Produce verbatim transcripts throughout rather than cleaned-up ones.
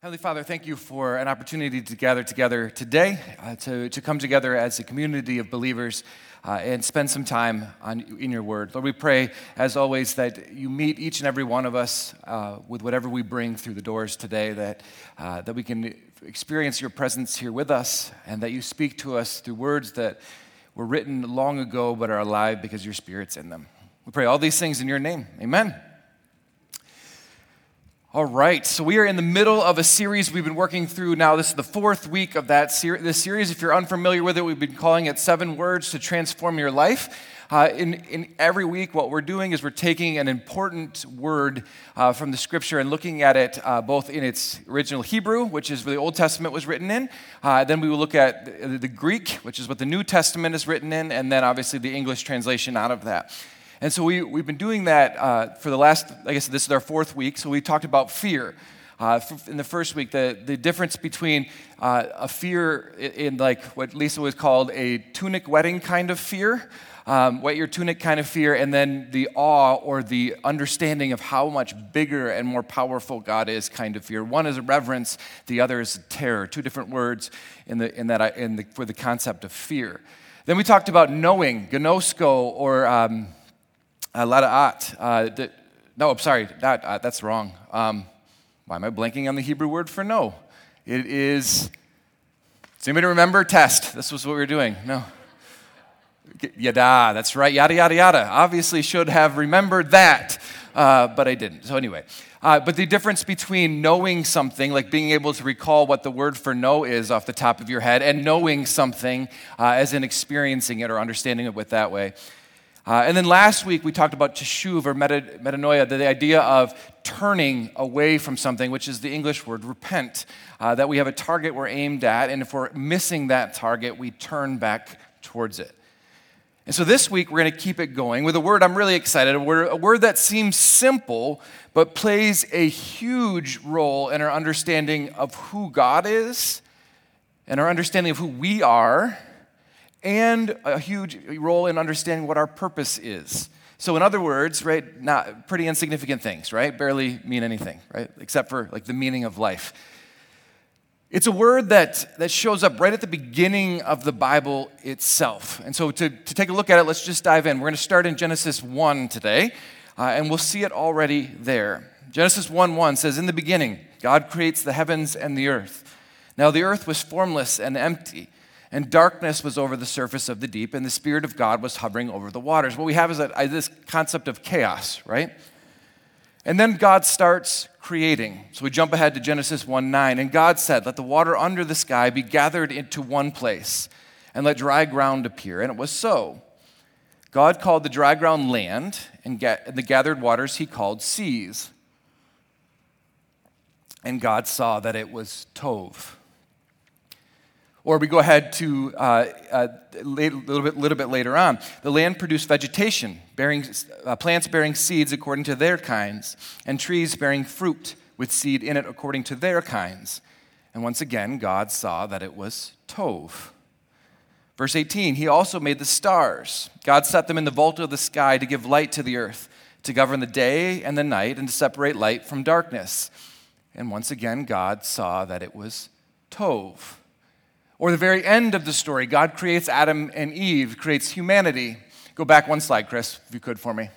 Heavenly Father, thank you for an opportunity to gather together today, uh, to, to come together as a community of believers uh, and spend some time on, in your word. Lord, we pray, as always, that you meet each and every one of us uh, with whatever we bring through the doors today, that, uh, that we can experience your presence here with us, and that you speak to us through words that were written long ago but are alive because your Spirit's in them. We pray all these things in your name. Amen. All right, so we are in the middle of a series we've been working through now. This is the fourth week of that ser- this series. If you're unfamiliar with it, we've been calling it Seven Words to Transform Your Life. Uh, in, in every week, what we're doing is we're taking an important word uh, from the Scripture and looking at it uh, both in its original Hebrew, which is where the Old Testament was written in. Uh, then we will look at the, the Greek, which is what the New Testament is written in, and then obviously the English translation out of that. And so we, we've been doing that uh, for the last, I guess this is our fourth week, so we talked about fear. Uh, in the first week, the, the difference between uh, a fear in, in like what Lisa was called a tunic wetting kind of fear, um, wet your tunic kind of fear, and then the awe or the understanding of how much bigger and more powerful God is kind of fear. One is a reverence, the other is terror. Two different words in the in that in the, for the concept of fear. Then we talked about knowing, gnosko, or um, A lot of at. Uh, the, no, I'm sorry, not, uh, that's wrong. Um, why am I blanking on the Hebrew word for know? It is, does anybody remember? Test. This was what we were doing. No. Yada, that's right, yada, yada, yada. Obviously should have remembered that, uh, but I didn't. So anyway, uh, but the difference between knowing something, like being able to recall what the word for know is off the top of your head, and knowing something uh, as in experiencing it or understanding it with that way. Uh, and then last week, we talked about teshuv, or meta, metanoia, the, the idea of turning away from something, which is the English word repent, uh, that we have a target we're aimed at, and if we're missing that target, we turn back towards it. And so this week, we're going to keep it going with a word I'm really excited, a word, a word that seems simple, but plays a huge role in our understanding of who God is, and our understanding of who we are, and a huge role in understanding what our purpose is. So in other words, right, not pretty insignificant things, right? Barely mean anything, right? Except for like the meaning of life. It's a word that, that shows up right at the beginning of the Bible itself. And so to, to take a look at it, let's just dive in. We're going to start in Genesis one today, uh, and we'll see it already there. Genesis one one says, "In the beginning, God creates the heavens and the earth. Now the earth was formless and empty, and darkness was over the surface of the deep, and the Spirit of God was hovering over the waters." What we have is a, this concept of chaos, right? And then God starts creating. So we jump ahead to Genesis one nine. "And God said, let the water under the sky be gathered into one place, and let dry ground appear. And it was so. God called the dry ground land, and the gathered waters he called seas. And God saw that it was tov." Or we go ahead to uh, a little bit, little bit later on. "The land produced vegetation, bearing uh, plants bearing seeds according to their kinds, and trees bearing fruit with seed in it according to their kinds. And once again, God saw that it was tov." Verse eighteen, "He also made the stars. God set them in the vault of the sky to give light to the earth, to govern the day and the night, and to separate light from darkness. And once again, God saw that it was tov." Or the very end of the story, God creates Adam and Eve, creates humanity. Go back one slide, Chris, if you could for me.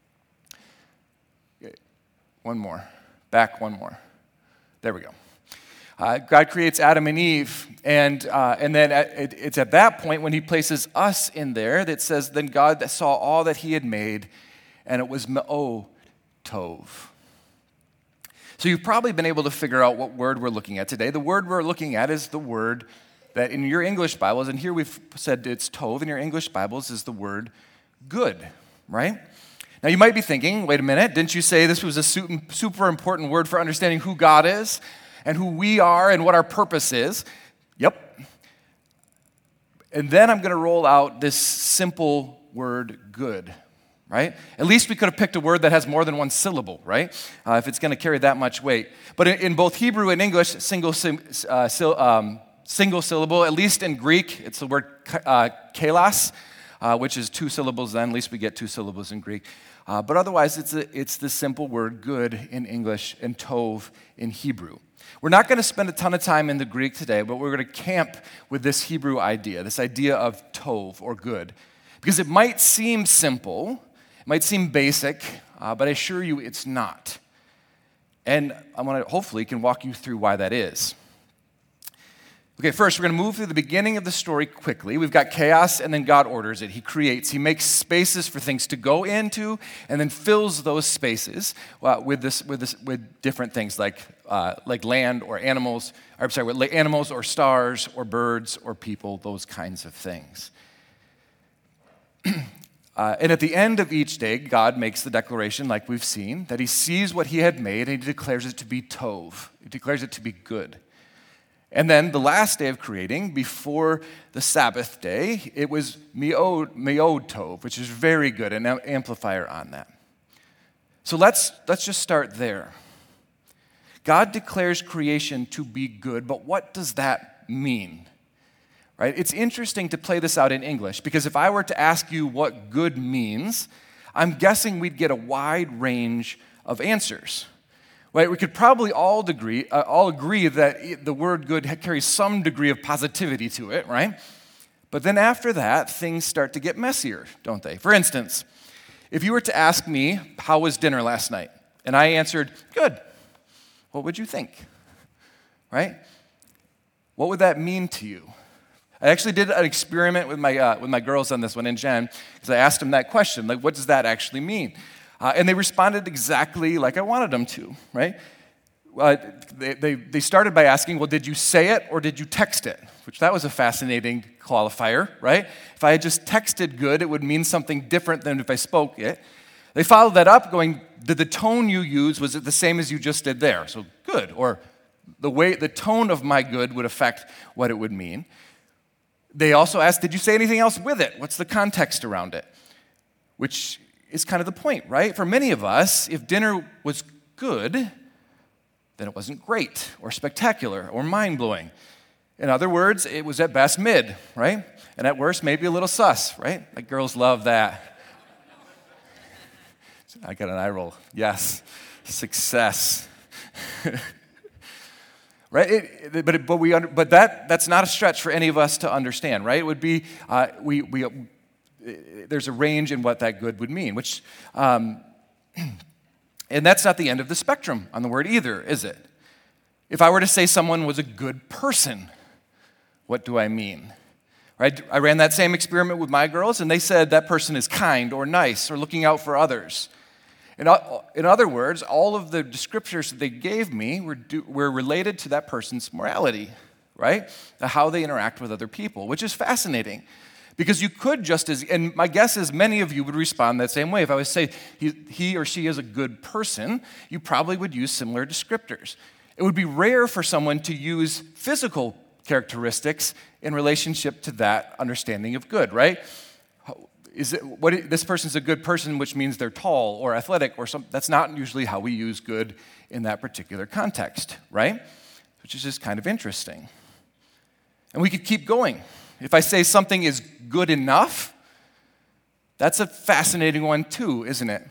One more. Back one more. There we go. Uh, God creates Adam and Eve, and uh, and then at, it, it's at that point when he places us in there that says, "Then God saw all that he had made, and it was me'o tov." So you've probably been able to figure out what word we're looking at today. The word we're looking at is the word that in your English Bibles, and here we've said it's tov, in your English Bibles is the word good, right? Now you might be thinking, wait a minute, didn't you say this was a super important word for understanding who God is and who we are and what our purpose is? Yep. And then I'm going to roll out this simple word good, right? At least we could have picked a word that has more than one syllable, right? Uh, if it's going to carry that much weight. But in, in both Hebrew and English, single uh, um, single syllable, at least in Greek, it's the word uh, kalos. uh, which is two syllables then. At least we get two syllables in Greek. Uh, but otherwise, it's, a, it's the simple word good in English and tov in Hebrew. We're not going to spend a ton of time in the Greek today, but we're going to camp with this Hebrew idea, this idea of tov, or good. Because it might seem simple, it might seem basic, uh, but I assure you it's not. And I want to hopefully can walk you through why that is. Okay, first, we're going to move through the beginning of the story quickly. We've got chaos, and then God orders it. He creates. He makes spaces for things to go into, and then fills those spaces uh, with this, with this, with different things like uh, like land or animals. Or, I'm sorry, with animals or stars or birds or people. Those kinds of things. uh, and at the end of each day, God makes the declaration, like we've seen, that He sees what He had made, and He declares it to be tov. He declares it to be good. And then the last day of creating, before the Sabbath day, it was me'od, me'od tov, which is very good, an amplifier on that. So let's, let's just start there. God declares creation to be good, but what does that mean? Right? It's interesting to play this out in English, because if I were to ask you what good means, I'm guessing we'd get a wide range of answers. Right, we could probably all agree, uh, all agree that the word good carries some degree of positivity to it, right? But then after that, things start to get messier, don't they? For instance, if you were to ask me, how was dinner last night? And I answered, good. What would you think? Right? What would that mean to you? I actually did an experiment with my, uh, with my girls on this one, and Jen, because I asked them that question, like, what does that actually mean? Uh, and they responded exactly like I wanted them to, right? Uh, they, they, they started by asking, well, did you say it or did you text it? Which that was a fascinating qualifier, right? If I had just texted good, it would mean something different than if I spoke it. They followed that up going, did the tone you used, was it the same as you just did there? So good, or the way, the tone of my good would affect what it would mean. They also asked, did you say anything else with it? What's the context around it? Which is kind of the point, right? For many of us, if dinner was good, then it wasn't great or spectacular or mind-blowing. In other words, it was at best mid, right? And at worst, maybe a little sus, right? Like girls love that. I got an eye roll. Yes. Success. Right? It, but it, but we under, but that that's not a stretch for any of us to understand, right? It would be uh, we we. There's a range in what that good would mean, which, um, and that's not the end of the spectrum on the word either, is it? If I were to say someone was a good person, what do I mean? Right? I ran that same experiment with my girls, and they said that person is kind or nice or looking out for others. In, in other words, all of the descriptors that they gave me were, do, were related to that person's morality, right? How they interact with other people, which is fascinating. Because you could just as, and my guess is many of you would respond that same way. If I would say he, he or she is a good person, you probably would use similar descriptors. It would be rare for someone to use physical characteristics in relationship to that understanding of good, right? Is it, what, this person's a good person, which means they're tall or athletic or something. That's not usually how we use good in that particular context, right? Which is just kind of interesting. And we could keep going. If I say something is good enough, that's a fascinating one too, isn't it?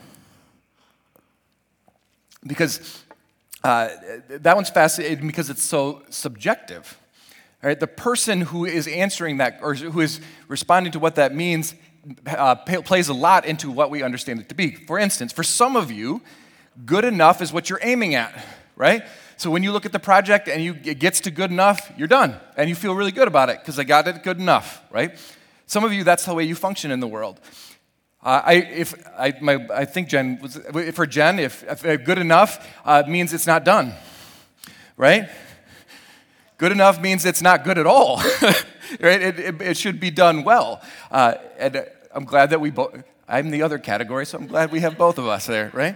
Because uh, that one's fascinating because it's so subjective. Right? The person who is answering that or who is responding to what that means uh, plays a lot into what we understand it to be. For instance, for some of you, good enough is what you're aiming at, right? So when you look at the project and you, it gets to good enough, you're done. And you feel really good about it because I got it good enough, right? Some of you, that's the way you function in the world. Uh, I, if, I, my, I think Jen, was, for Jen, if, if good enough uh, means it's not done, right? Good enough means it's not good at all, right? It, it, it should be done well. Uh, and I'm glad that we both, I'm the other category, so I'm glad we have both of us there, right?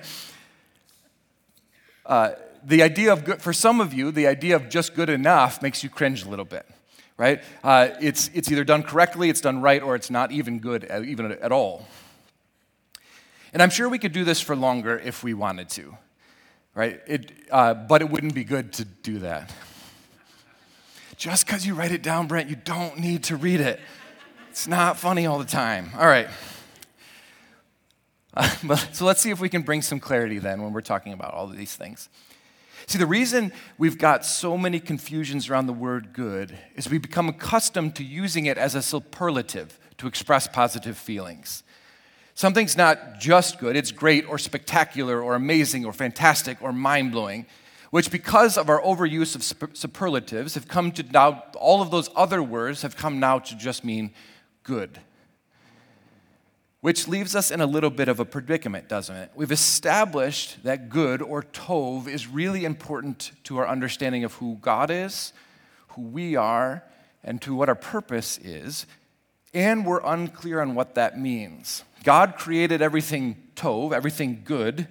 Uh, The idea of good, for some of you, the idea of just good enough makes you cringe a little bit, right? Uh, it's, it's either done correctly, it's done right, or it's not even good, at, even at all. And I'm sure we could do this for longer if we wanted to, right? It, uh, but it wouldn't be good to do that. Just because you write it down, Brent, you don't need to read it. It's not funny all the time. All right. Uh, but, so let's see if we can bring some clarity then when we're talking about all of these things. See, the reason we've got so many confusions around the word good is we become accustomed to using it as a superlative to express positive feelings. Something's not just good, it's great or spectacular or amazing or fantastic or mind-blowing, which because of our overuse of superlatives have come to now, all of those other words have come now to just mean good. Which leaves us in a little bit of a predicament, doesn't it? We've established that good, or tov, is really important to our understanding of who God is, who we are, and to what our purpose is, and we're unclear on what that means. God created everything tov, everything good,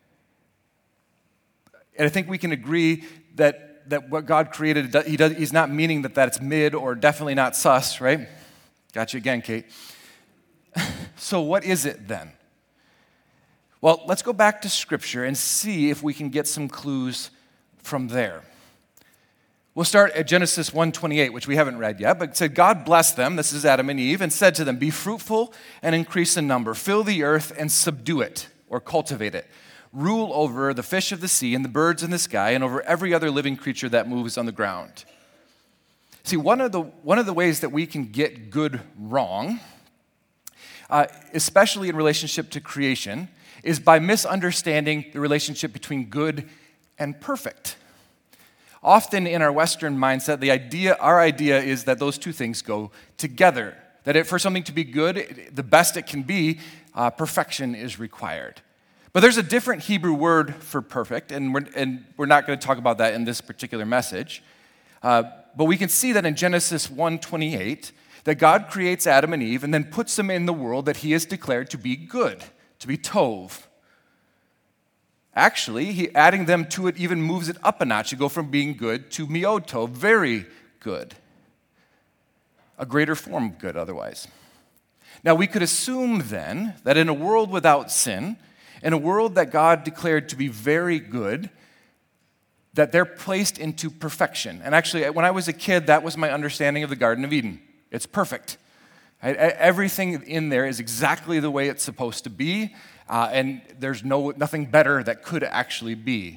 and I think we can agree that, that what God created, he does, he's not meaning that that's mid or definitely not sus, right? Got you again, Kate. So what is it then? Well, let's go back to Scripture and see if we can get some clues from there. We'll start at Genesis one twenty-eight, which we haven't read yet, but it said, God blessed them, this is Adam and Eve, and said to them, be fruitful and increase in number, fill the earth and subdue it, or cultivate it. Rule over the fish of the sea and the birds in the sky and over every other living creature that moves on the ground. See, one of the, one of the ways that we can get good wrong, Uh, especially in relationship to creation, is by misunderstanding the relationship between good and perfect. Often in our Western mindset, the idea, our idea is that those two things go together. That it, for something to be good, the best it can be, uh, perfection is required. But there's a different Hebrew word for perfect, and we're, and we're not going to talk about that in this particular message. Uh, but we can see that in Genesis one twenty-eight, that God creates Adam and Eve and then puts them in the world that he has declared to be good, to be tov. Actually, he adding them to it even moves it up a notch. You go from being good to meod tov, very good. A greater form of good otherwise. Now, we could assume then that in a world without sin, in a world that God declared to be very good, that they're placed into perfection. And actually, when I was a kid, that was my understanding of the Garden of Eden. It's perfect. Right? Everything in there is exactly the way it's supposed to be, uh, and there's no nothing better that could actually be.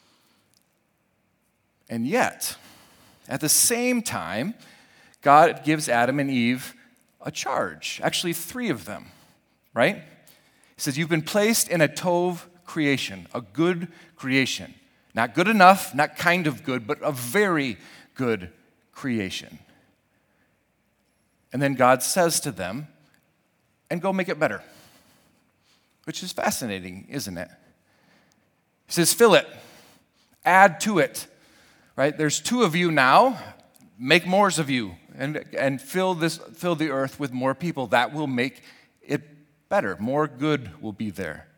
And yet, at the same time, God gives Adam and Eve a charge, actually three of them, right? He says, you've been placed in a tov creation, a good creation. Not good enough, not kind of good, but a very good creation. And then God says to them, and go make it better. Which is fascinating, isn't it? He says, fill it, add to it, right? There's two of you now, make mores of you, and, and fill this, fill the earth with more people. That will make it better. More good will be there.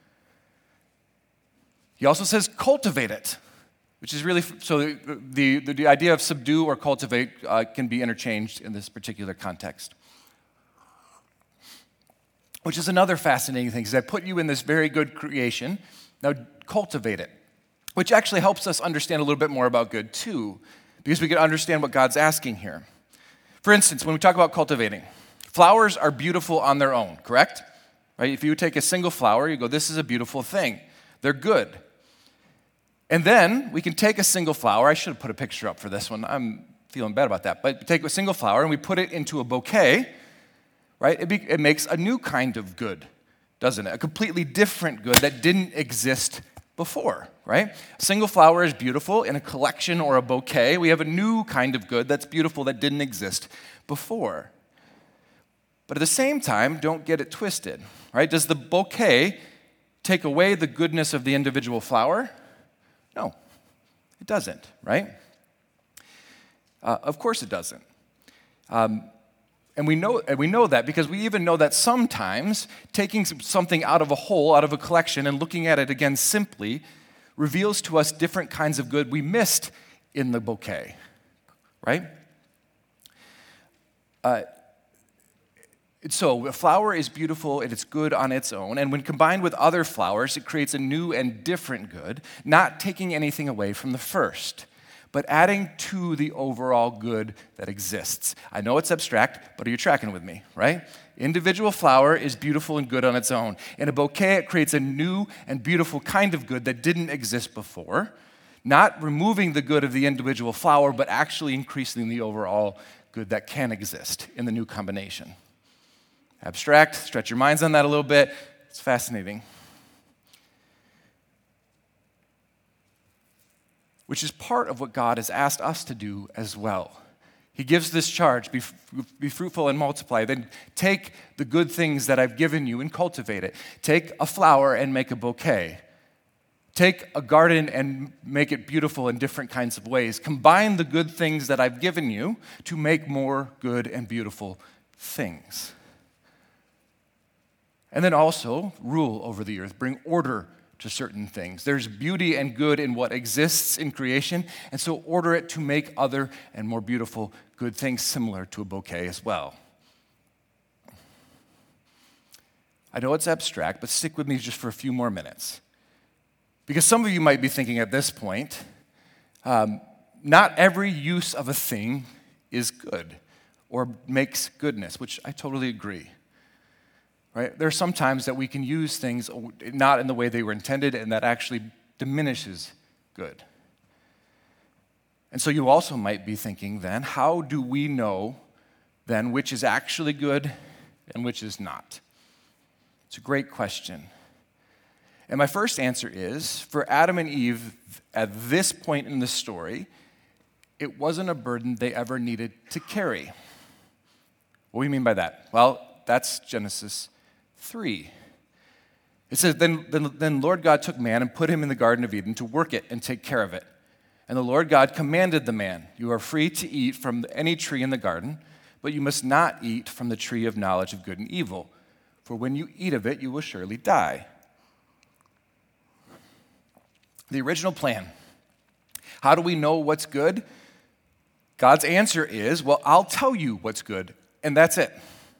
He also says, cultivate it, which is really, so the, the, the idea of subdue or cultivate uh, can be interchanged in this particular context. Which is another fascinating thing, because I put you in this very good creation, now cultivate it, which actually helps us understand a little bit more about good too, because we can understand what God's asking here. For instance, when we talk about cultivating, flowers are beautiful on their own, correct? Right? If you take a single flower, you go, this is a beautiful thing. They're good. And then we can take a single flower. I should have put a picture up for this one. I'm feeling bad about that. But take a single flower and we put it into a bouquet, right? It, be, it makes a new kind of good, doesn't it? A completely different good that didn't exist before, right? A single flower is beautiful. In a collection or a bouquet, we have a new kind of good that's beautiful that didn't exist before. But at the same time, don't get it twisted, right? Does the bouquet take away the goodness of the individual flower? No, it doesn't, right? Uh, of course it doesn't. Um, and we know and we know that because we even know that sometimes taking something out of a whole, out of a collection, and looking at it again simply reveals to us different kinds of good we missed in the bouquet, right? Uh, So a flower is beautiful and it's good on its own, and when combined with other flowers, it creates a new and different good, not taking anything away from the first. but adding to the overall good that exists. I know it's abstract, but are you tracking with me, right? Individual flower is beautiful and good on its own. In a bouquet, it creates a new and beautiful kind of good that didn't exist before, not removing the good of the individual flower, but actually increasing the overall good that can exist in the new combination. Abstract, stretch your minds on that a little bit. It's fascinating. Which is part of what God has asked us to do as well. He gives this charge, be, be fruitful and multiply. Then take the good things that I've given you and cultivate it. Take a flower and make a bouquet. Take a garden and make it beautiful in different kinds of ways. Combine the good things that I've given you to make more good and beautiful things. And then also rule over the earth, bring order to certain things. There's beauty and good in what exists in creation, and so order it to make other and more beautiful good things similar to a bouquet as well. I know it's abstract, but stick with me just for a few more minutes. Because some of you might be thinking at this point, um, not every use of a thing is good or makes goodness, which I totally agree. Right? There are some times that we can use things not in the way they were intended, and that actually diminishes good. And so you also might be thinking then, how do we know then which is actually good and which is not? It's a great question. And my first answer is, for Adam and Eve at this point in the story, it wasn't a burden they ever needed to carry. What do you mean by that? Well, that's Genesis three. It says, then, then, then Lord God took man and put him in the Garden of Eden to work it and take care of it. And the Lord God commanded the man, you are free to eat from any tree in the garden, but you must not eat from the tree of knowledge of good and evil, for when you eat of it, you will surely die. The original plan. How do we know what's good? God's answer is, well, I'll tell you what's good, and that's it.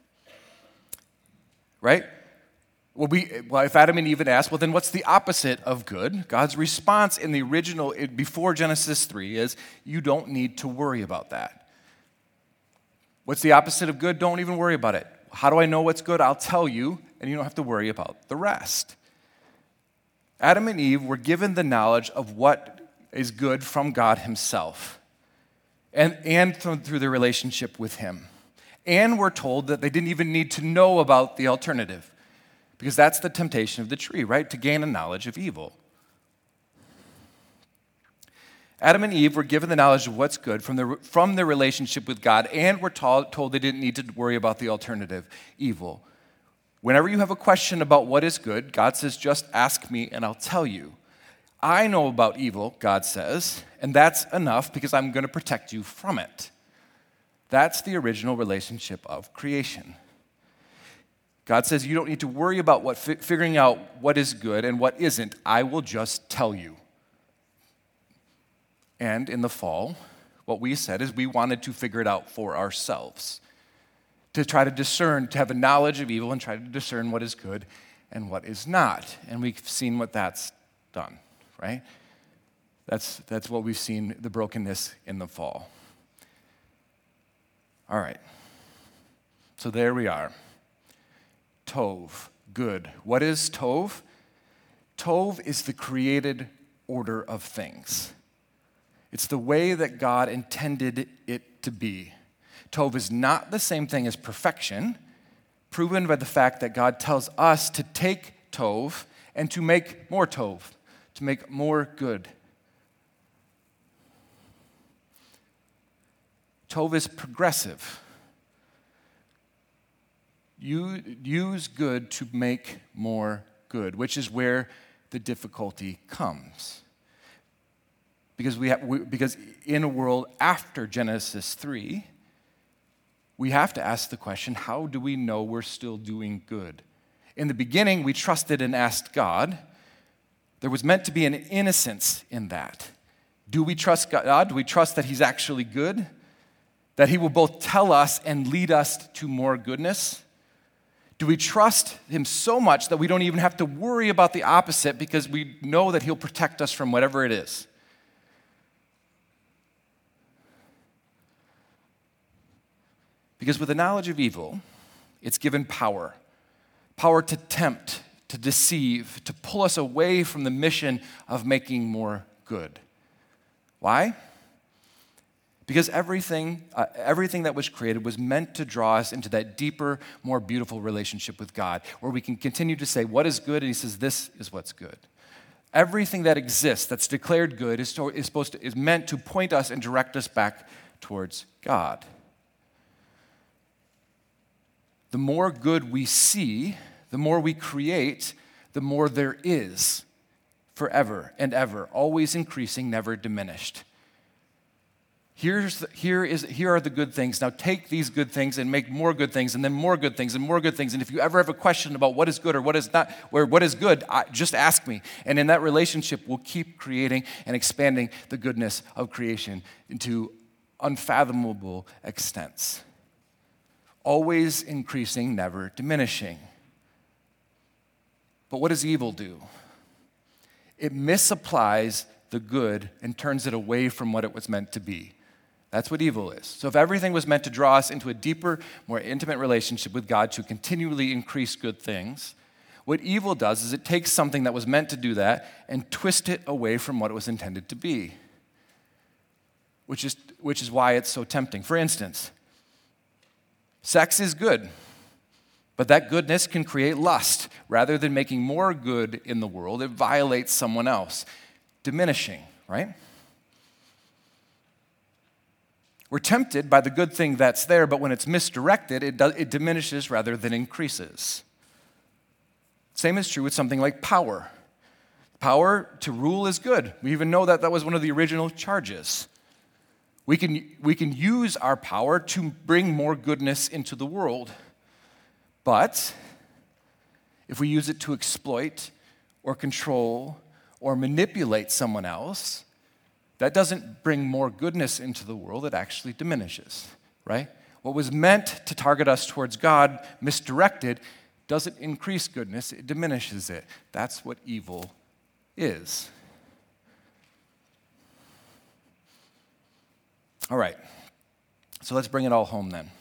Right? Well, we, well, if Adam and Eve had asked, well, then what's the opposite of good? God's response in the original, before Genesis three, is you don't need to worry about that. What's the opposite of good? Don't even worry about it. How do I know what's good? I'll tell you, and you don't have to worry about the rest. Adam and Eve were given the knowledge of what is good from God himself, and, and through their relationship with him. And we're told that they didn't even need to know about the alternative, because that's the temptation of the tree, right? To gain a knowledge of evil. Adam and Eve were given the knowledge of what's good from their, from their relationship with God, and were told, told they didn't need to worry about the alternative, evil. Whenever you have a question about what is good, God says, just ask me and I'll tell you. I know about evil, God says, and that's enough because I'm going to protect you from it. That's the original relationship of creation. God says you don't need to worry about what fi- figuring out what is good and what isn't. I will just tell you. And in the fall, what we said is we wanted to figure it out for ourselves, to try to discern, to have a knowledge of evil and try to discern what is good and what is not. And we've seen what that's done, right? That's, that's what we've seen, the brokenness in the fall. All right, so there we are. Tov, good. What is Tov? Tov is the created order of things. It's the way that God intended it to be. Tov is not the same thing as perfection, proven by the fact that God tells us to take Tov and to make more Tov, to make more good. Tov is progressive. You use good to make more good, which is where the difficulty comes. Because we have, we, because in a world after Genesis three, we have to ask the question, how do we know we're still doing good? In the beginning, we trusted and asked God. There was meant to be an innocence in that. Do we trust God? Do we trust that he's actually good? That he will both tell us and lead us to more goodness? Do we trust him so much that we don't even have to worry about the opposite because we know that he'll protect us from whatever it is? Because with the knowledge of evil, it's given power. Power to tempt, to deceive, to pull us away from the mission of making more good. Why? Because everything, uh, everything that was created was meant to draw us into that deeper, more beautiful relationship with God, where we can continue to say, what is good? And he says, this is what's good. Everything that exists, that's declared good, is, to, is, supposed to, is meant to point us and direct us back towards God. The more good we see, the more we create, the more there is forever and ever, always increasing, never diminished. Here's the, here, is, here are the good things. Now take these good things and make more good things, and then more good things, and more good things. And if you ever have a question about what is good or what is not, or what is good, I, just ask me. And in that relationship, we'll keep creating and expanding the goodness of creation into unfathomable extents. Always increasing, never diminishing. But what does evil do? It misapplies the good and turns it away from what it was meant to be. That's what evil is. So if everything was meant to draw us into a deeper, more intimate relationship with God to continually increase good things, what evil does is it takes something that was meant to do that and twist it away from what it was intended to be, which is, which is why it's so tempting. For instance, sex is good, but that goodness can create lust. Rather than making more good in the world, it violates someone else, diminishing, right? We're tempted by the good thing that's there, but when it's misdirected, it, does, it diminishes rather than increases. Same is true with something like power. Power to rule is good. We even know that that was one of the original charges. We can, we can use our power to bring more goodness into the world. But if we use it to exploit or control or manipulate someone else, that doesn't bring more goodness into the world, it actually diminishes, right? What was meant to target us towards God, misdirected, doesn't increase goodness, it diminishes it. That's what evil is. All right, so let's bring it all home then.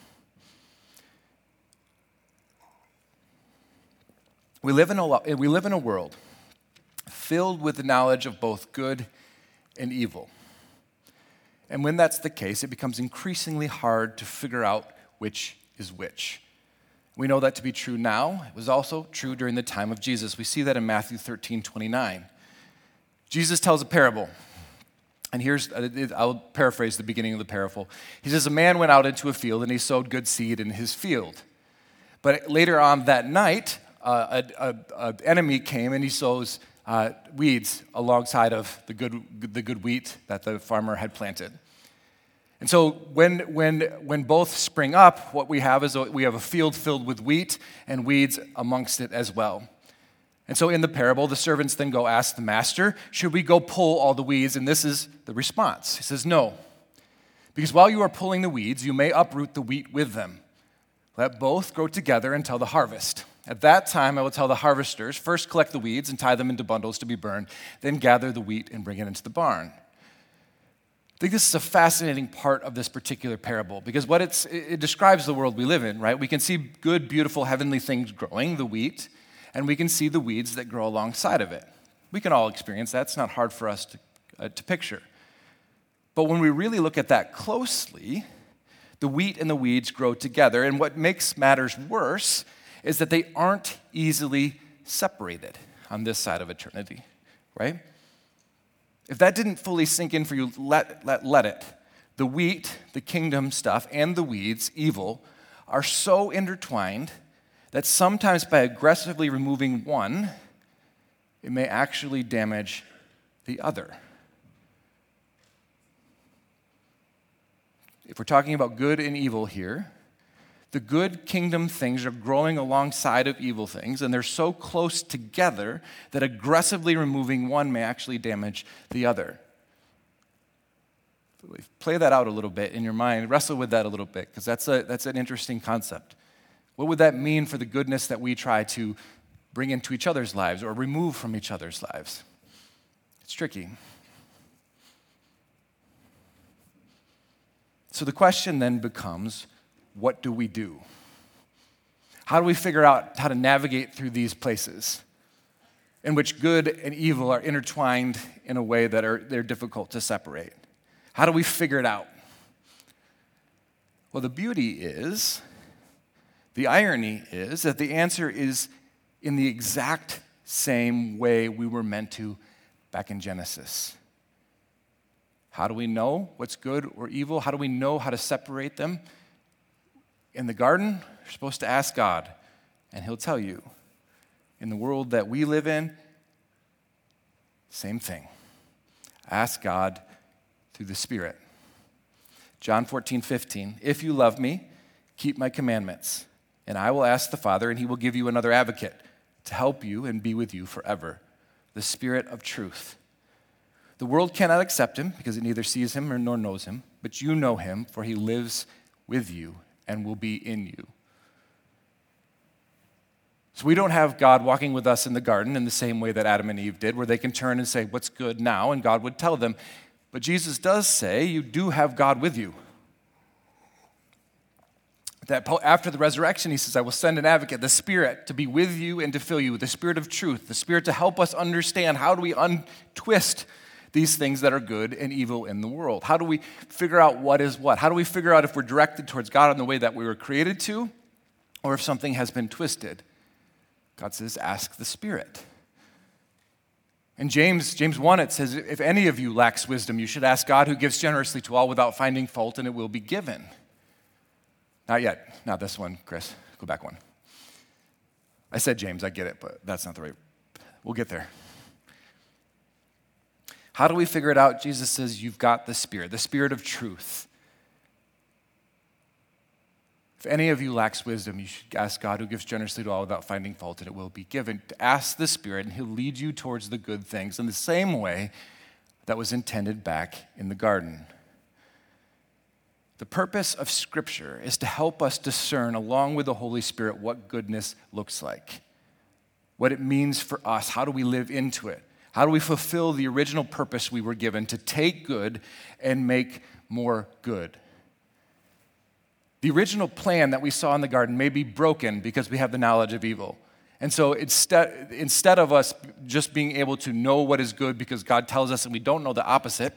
We live in a, we live in a world filled with the knowledge of both good and evil. And when that's the case, it becomes increasingly hard to figure out which is which. We know that to be true now. It was also true during the time of Jesus. We see that in Matthew thirteen twenty-nine. Jesus tells a parable. And here's, I'll paraphrase the beginning of the parable. He says, a man went out into a field and he sowed good seed in his field. But later on that night, uh, an enemy came and he sows Uh, weeds alongside of the good, the good wheat that the farmer had planted. And so when, when, when both spring up, what we have is a, we have a field filled with wheat and weeds amongst it as well. And so in the parable, the servants then go ask the master, should we go pull all the weeds? And this is the response. He says, no. Because while you are pulling the weeds, you may uproot the wheat with them. Let both grow together until the harvest. At that time, I will tell the harvesters, first collect the weeds and tie them into bundles to be burned, then gather the wheat and bring it into the barn. I think this is a fascinating part of this particular parable because what it's, it describes the world we live in, right? We can see good, beautiful, heavenly things growing, the wheat, and we can see the weeds that grow alongside of it. We can all experience that. It's not hard for us to, uh, to picture. But when we really look at that closely, the wheat and the weeds grow together, and what makes matters worse is that they aren't easily separated on this side of eternity, right? If that didn't fully sink in for you, let, let, let it. The wheat, the kingdom stuff, and the weeds, evil, are so intertwined that sometimes by aggressively removing one, it may actually damage the other. If we're talking about good and evil here, the good kingdom things are growing alongside of evil things, and they're so close together that aggressively removing one may actually damage the other. Play that out a little bit in your mind. Wrestle with that a little bit, because that's a that's an interesting concept. What would that mean for the goodness that we try to bring into each other's lives or remove from each other's lives? It's tricky. So the question then becomes, what do we do? How do we figure out how to navigate through these places in which good and evil are intertwined in a way that are they're difficult to separate? How do we figure it out? Well, the beauty is, the irony is that the answer is in the exact same way we were meant to back in Genesis. How do we know what's good or evil? How do we know how to separate them? In the garden, you're supposed to ask God, and he'll tell you. In the world that we live in, same thing. Ask God through the Spirit. John fourteen, fifteen, if you love me, keep my commandments, and I will ask the Father, and he will give you another advocate to help you and be with you forever, the Spirit of truth. The world cannot accept him because it neither sees him nor knows him, but you know him, for he lives with you and will be in you. So we don't have God walking with us in the garden in the same way that Adam and Eve did, where they can turn and say, what's good now? And God would tell them. But Jesus does say, you do have God with you. That after the resurrection, he says, I will send an advocate, the Spirit, to be with you and to fill you with the Spirit of truth, the Spirit to help us understand how do we untwist these things that are good and evil in the world. How do we figure out what is what? How do we figure out if we're directed towards God in the way that we were created to, or if something has been twisted? God says, ask the Spirit. In James, James one, it says, if any of you lacks wisdom, you should ask God who gives generously to all without finding fault, and it will be given. Not yet. Not this one, Chris. Go back one. I said James, I get it, but that's not the right. We'll get there. How do we figure it out? Jesus says, you've got the Spirit, the Spirit of truth. If any of you lacks wisdom, you should ask God who gives generously to all without finding fault, and it will be given. To ask the Spirit, and he'll lead you towards the good things in the same way that was intended back in the garden. The purpose of Scripture is to help us discern, along with the Holy Spirit, what goodness looks like, what it means for us, how do we live into it. How do we fulfill the original purpose we were given to take good and make more good? The original plan that we saw in the garden may be broken because we have the knowledge of evil. And so instead, instead of us just being able to know what is good because God tells us and we don't know the opposite,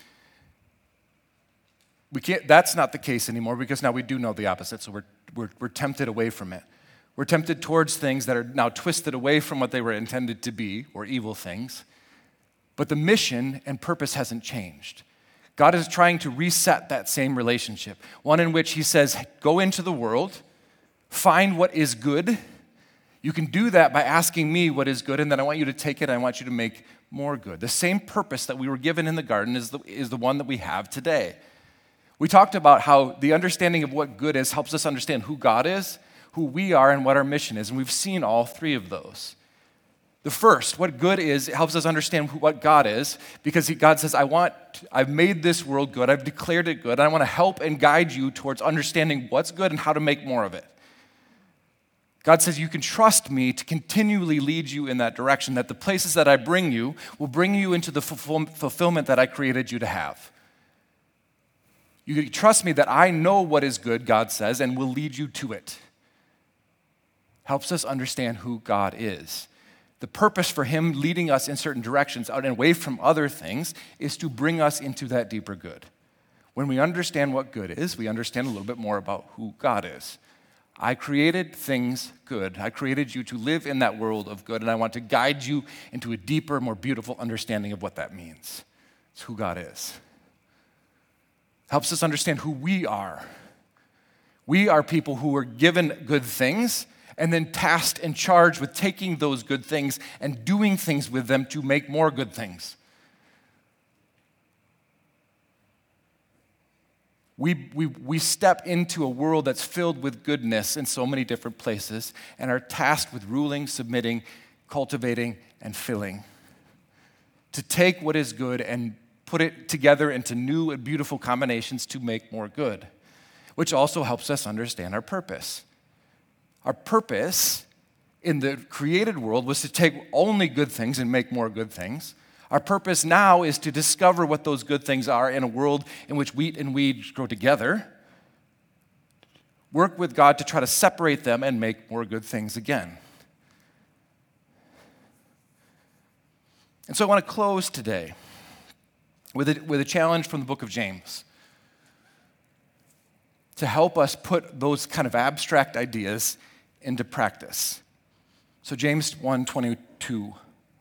we can't, that's not the case anymore because now we do know the opposite, so we're, we're, we're tempted away from it. We're tempted towards things that are now twisted away from what they were intended to be, or evil things. But the mission and purpose hasn't changed. God is trying to reset that same relationship, one in which he says, go into the world, find what is good. You can do that by asking me what is good, and then I want you to take it, and I want you to make more good. The same purpose that we were given in the garden is the, is the one that we have today. We talked about how the understanding of what good is helps us understand who God is, who we are, and what our mission is. And we've seen all three of those. The first, what good is, it helps us understand who, what God is, because he, God says, I want, I've made this world good, I've declared it good, and I want to help and guide you towards understanding what's good and how to make more of it. God says you can trust me to continually lead you in that direction, that the places that I bring you will bring you into the fulfill, fulfillment that I created you to have. You can trust me that I know what is good, God says, and will lead you to it. Helps us understand who God is. The purpose for him leading us in certain directions out and away from other things is to bring us into that deeper good. When we understand what good is, we understand a little bit more about who God is. I created things good. I created you to live in that world of good, and I want to guide you into a deeper, more beautiful understanding of what that means. It's who God is. Helps us understand who we are. We are people who were given good things and then tasked and charged with taking those good things and doing things with them to make more good things. We, we, we step into a world that's filled with goodness in so many different places and are tasked with ruling, submitting, cultivating, and filling. To take what is good and put it together into new and beautiful combinations to make more good, which also helps us understand our purpose. Our purpose in the created world was to take only good things and make more good things. Our purpose now is to discover what those good things are in a world in which wheat and weeds grow together, work with God to try to separate them and make more good things again. And so I want to close today with a, with a challenge from the book of James to help us put those kind of abstract ideas into practice. So James one twenty-two,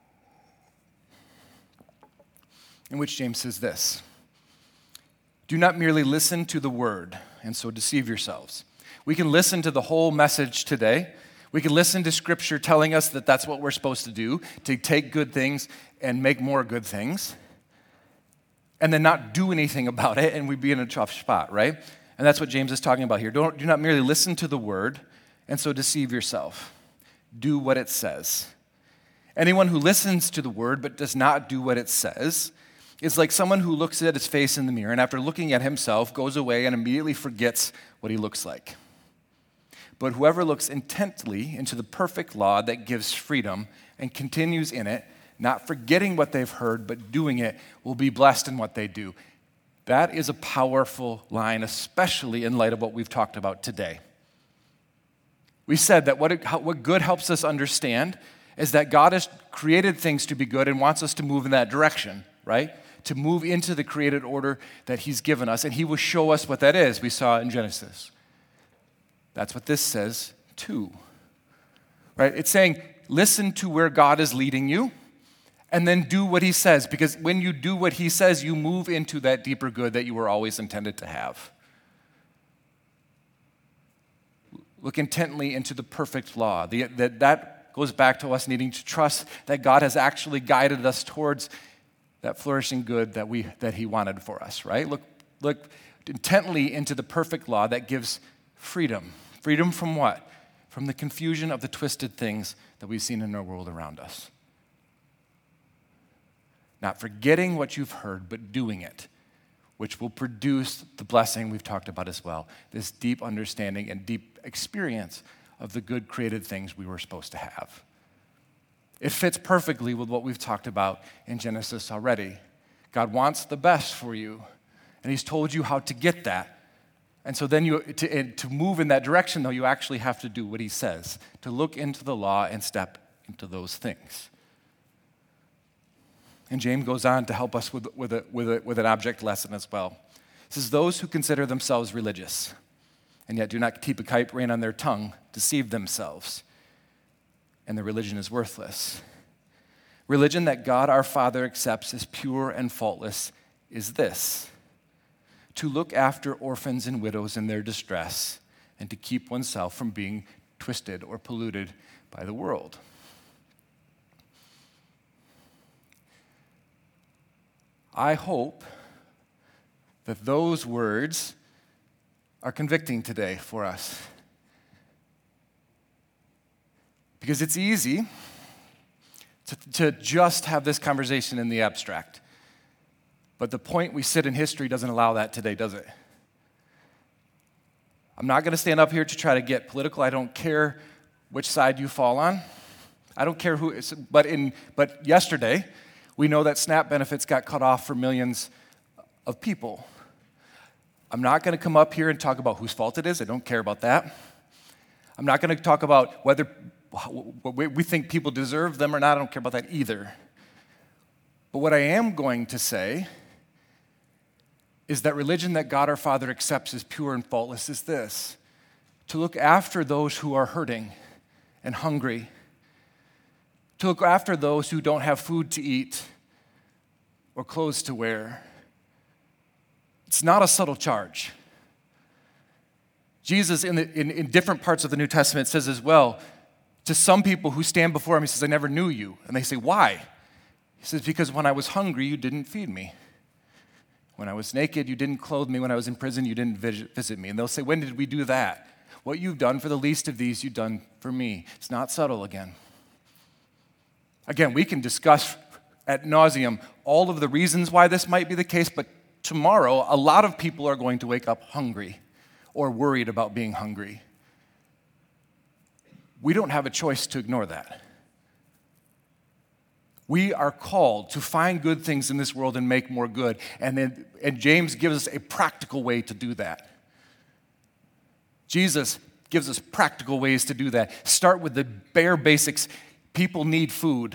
in which James says this: "Do not merely listen to the word and so deceive yourselves." We can listen to the whole message today. We can listen to Scripture telling us that that's what we're supposed to do, to take good things and make more good things, and then not do anything about it, and we'd be in a tough spot, right? And that's what James is talking about here. Don't, do not merely listen to the word and so deceive yourself. Do what it says. Anyone who listens to the word but does not do what it says is like someone who looks at his face in the mirror and after looking at himself goes away and immediately forgets what he looks like. But whoever looks intently into the perfect law that gives freedom and continues in it, not forgetting what they've heard but doing it, will be blessed in what they do. That is a powerful line, especially in light of what we've talked about today. We said that what, it, what good helps us understand is that God has created things to be good and wants us to move in that direction, right? To move into the created order that he's given us, and he will show us what that is. We saw in Genesis. That's what this says too, right? It's saying, listen to where God is leading you, and then do what he says, because when you do what he says, you move into that deeper good that you were always intended to have. Look intently into the perfect law. The, that, that goes back to us needing to trust that God has actually guided us towards that flourishing good that we that he wanted for us, right? Look, look intently into the perfect law that gives freedom. Freedom from what? From the confusion of the twisted things that we've seen in our world around us. Not forgetting what you've heard, but doing it, which will produce the blessing we've talked about as well, this deep understanding and deep experience of the good created things we were supposed to have. It fits perfectly with what we've talked about in Genesis already. God wants the best for you, and he's told you how to get that. And so then you to, to move in that direction, though, you actually have to do what he says, to look into the law and step into those things. And James goes on to help us with, with, a, with, a, with an object lesson as well. He says, those who consider themselves religious and yet do not keep a tight rein on their tongue deceive themselves, and their religion is worthless. Religion that God our Father accepts as pure and faultless is this: to look after orphans and widows in their distress and to keep oneself from being twisted or polluted by the world. I hope that those words are convicting today for us. Because it's easy to, to just have this conversation in the abstract. But the point we sit in history doesn't allow that today, does it? I'm not going to stand up here to try to get political. I don't care which side you fall on. I don't care who, but in but yesterday, we know that SNAP benefits got cut off for millions of people. I'm not going to come up here and talk about whose fault it is. I don't care about that. I'm not going to talk about whether we think people deserve them or not. I don't care about that either. But what I am going to say is that religion that God our Father accepts as pure and faultless is this: to look after those who are hurting and hungry, to look after those who don't have food to eat or clothes to wear. It's not a subtle charge. Jesus, in, the, in, in different parts of the New Testament, says as well, to some people who stand before him, he says, I never knew you. And they say, why? He says, because when I was hungry, you didn't feed me. When I was naked, you didn't clothe me. When I was in prison, you didn't visit me. And they'll say, when did we do that? What you've done for the least of these, you've done for me. It's not subtle again. Again, we can discuss ad nauseum all of the reasons why this might be the case, but tomorrow, a lot of people are going to wake up hungry or worried about being hungry. We don't have a choice to ignore that. We are called to find good things in this world and make more good. And, then, and James gives us a practical way to do that. Jesus gives us practical ways to do that. Start with the bare basics. People need food.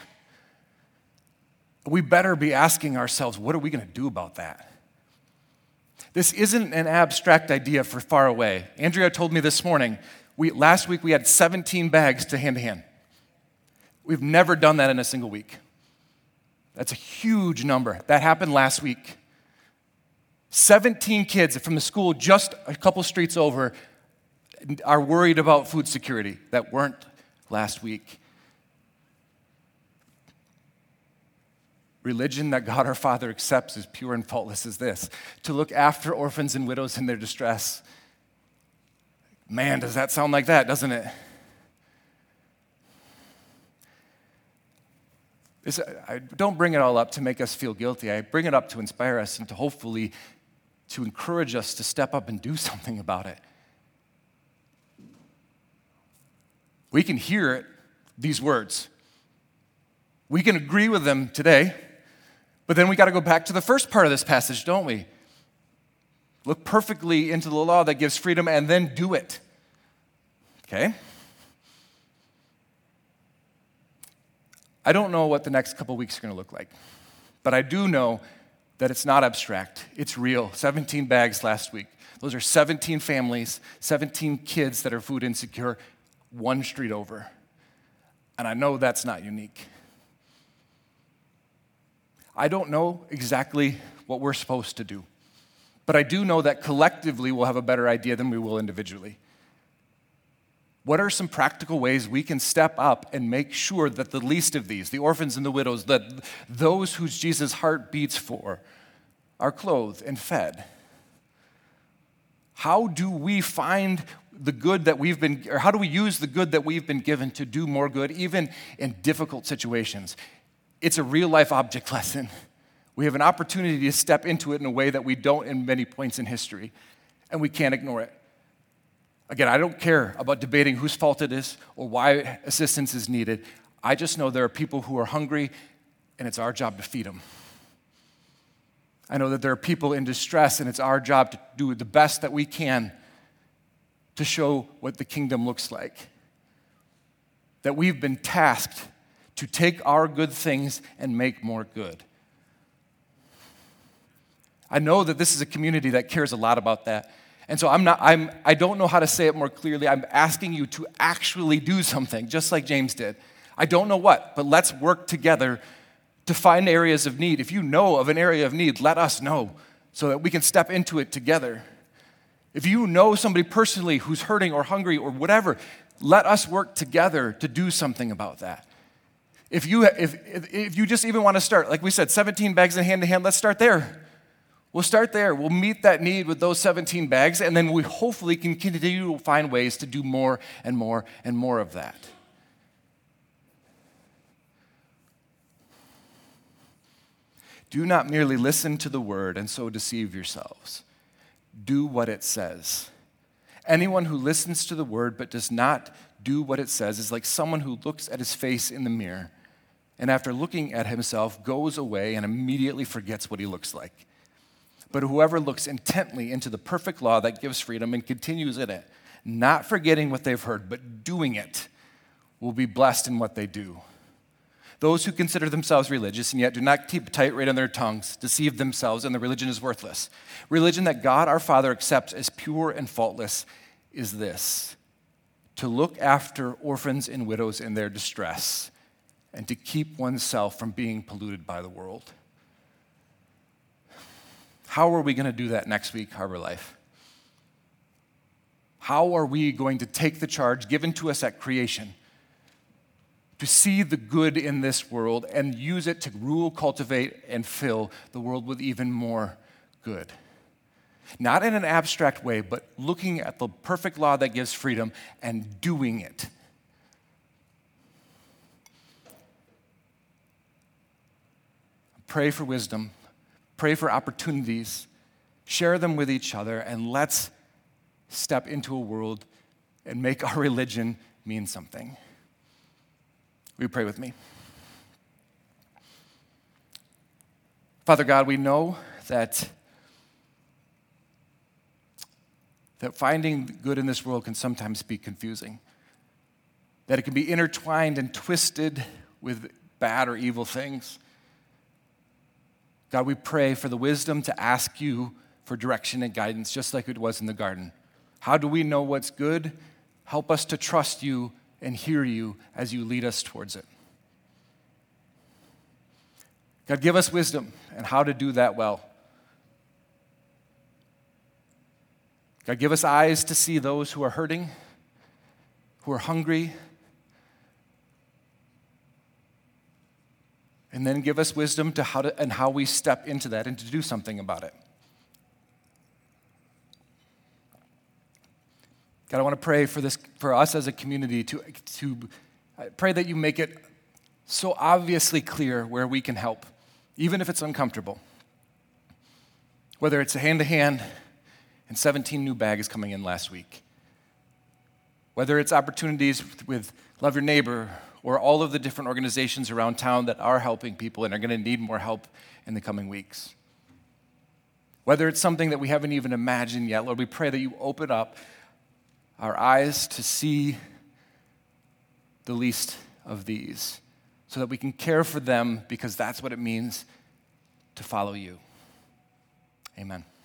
We better be asking ourselves, what are we going to do about that? This isn't an abstract idea for far away. Andrea told me this morning, we, last week we had seventeen bags to hand to hand. We've never done that in a single week. That's a huge number. That happened last week. seventeen kids from the school just a couple streets over are worried about food security that weren't last week. Religion that God our Father accepts as pure and faultless as this, to look after orphans and widows in their distress. Man, does that sound like that, doesn't it? This, I don't bring it all up to make us feel guilty. I bring it up to inspire us and to hopefully to encourage us to step up and do something about it. We can hear it, these words. We can agree with them today, but then we got to go back to the first part of this passage, don't we? Look perfectly into the law that gives freedom and then do it. Okay? I don't know what the next couple weeks are going to look like, but I do know that it's not abstract. It's real. seventeen bags last week. Those are seventeen families, seventeen kids that are food insecure, one street over. And I know that's not unique. I don't know exactly what we're supposed to do, but I do know that collectively we'll have a better idea than we will individually. What are some practical ways we can step up and make sure that the least of these, the orphans and the widows, that those whose Jesus' heart beats for, are clothed and fed? How do we find the good that we've been, or how do we use the good that we've been given to do more good, even in difficult situations? It's a real life object lesson. We have an opportunity to step into it in a way that we don't in many points in history, and we can't ignore it. Again, I don't care about debating whose fault it is or why assistance is needed. I just know there are people who are hungry, and it's our job to feed them. I know that there are people in distress, and it's our job to do the best that we can to show what the kingdom looks like. That we've been tasked to take our good things and make more good. I know that this is a community that cares a lot about that. And so I'm not, I'm, I don't know how to say it more clearly. I'm asking you to actually do something, just like James did. I don't know what, but let's work together to find areas of need. If you know of an area of need, let us know so that we can step into it together. If you know somebody personally who's hurting or hungry or whatever, let us work together to do something about that. If you, if, if you just even want to start, like we said, seventeen bags in hand to hand, let's start there. We'll start there. We'll meet that need with those seventeen bags, and then we hopefully can continue to find ways to do more and more and more of that. Do not merely listen to the word and so deceive yourselves. Do what it says. Anyone who listens to the word but does not do what it says is like someone who looks at his face in the mirror and after looking at himself goes away and immediately forgets what he looks like. But whoever looks intently into the perfect law that gives freedom and continues in it, not forgetting what they've heard, but doing it, will be blessed in what they do. Those who consider themselves religious and yet do not keep a tight rein on their tongues deceive themselves, and the religion is worthless. Religion that God our Father accepts as pure and faultless is this: to look after orphans and widows in their distress and to keep oneself from being polluted by the world. How are we going to do that next week, Harbor Life? How are we going to take the charge given to us at creation to see the good in this world and use it to rule, cultivate, and fill the world with even more good? Not in an abstract way, but looking at the perfect law that gives freedom and doing it. Pray for wisdom. Pray for opportunities. Share them with each other, and let's step into a world and make our religion mean something. Will you pray with me? Father God, we know that that finding good in this world can sometimes be confusing, that it can be intertwined and twisted with bad or evil things. God, we pray for the wisdom to ask you for direction and guidance, just like it was in the garden. How do we know what's good? Help us to trust you and hear you as you lead us towards it. God, give us wisdom and how to do that well. God, give us eyes to see those who are hurting, who are hungry, and then give us wisdom to how to and how we step into that and to do something about it. God, I want to pray for this for us as a community to to I pray that you make it so obviously clear where we can help, even if it's uncomfortable. Whether it's a hand-to-hand and seventeen new bags coming in last week. Whether it's opportunities with Love Your Neighbor or all of the different organizations around town that are helping people and are going to need more help in the coming weeks. Whether it's something that we haven't even imagined yet, Lord, we pray that you open up our eyes to see the least of these so that we can care for them because that's what it means to follow you. Amen.